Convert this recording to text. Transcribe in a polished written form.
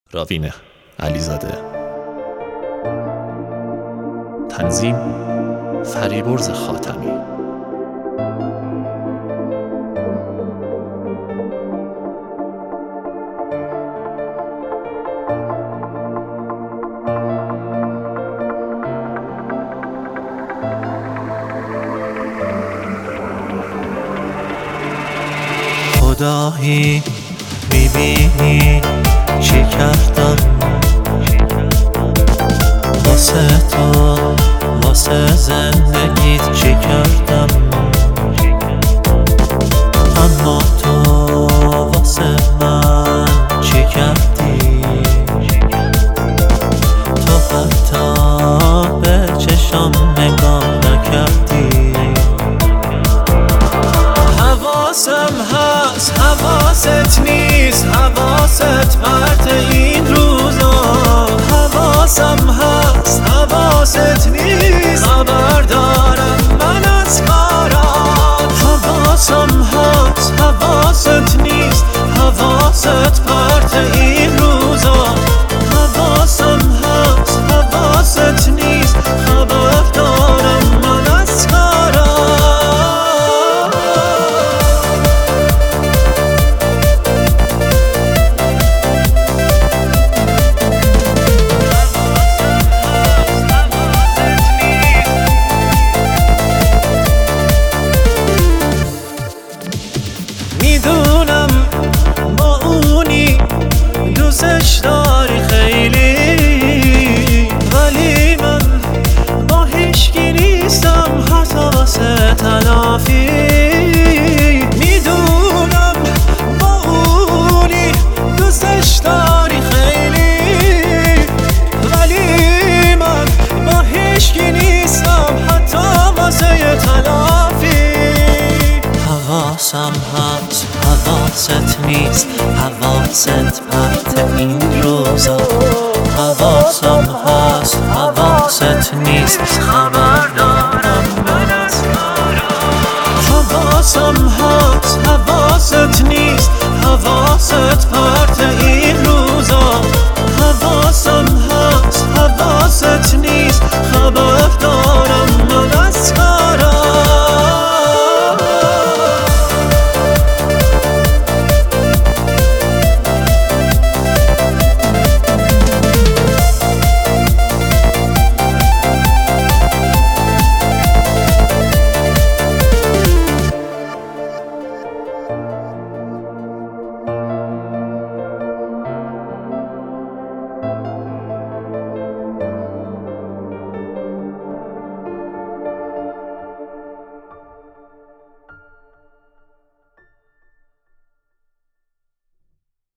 راوین علیزاده. تنظیم فریبرز خاتمی. خدایی میبینی چی کردم واسه تو، واسه زندگیت چی کردم، اما تو واسه من چی کردی؟ تو حتی به چشم نگاه نکردی. حواسم هست حواست نیست، حواست پرت این روزا. حواسم هست حواست نیست، خبر دارم من از کارات. حواسم هست حواست نیست، حواست پرت این روزا. حواسم هست حواست نیست، خبر دارم من از کارات. میدونم با اونی دوستش داری خیلی، ولی من با هیچکی نیستم حتی واسه تلافی. میدونم با اونی دوستش داری خیلی، ولی من با هیچکی نیستم حتی واسه تلافی. حواسم هست حواست نیست، حواست پرت این روزا. حواسم هست حواست نیست، خبر دارم من از کارات. حواسم هست حواست نیست، حواست پرت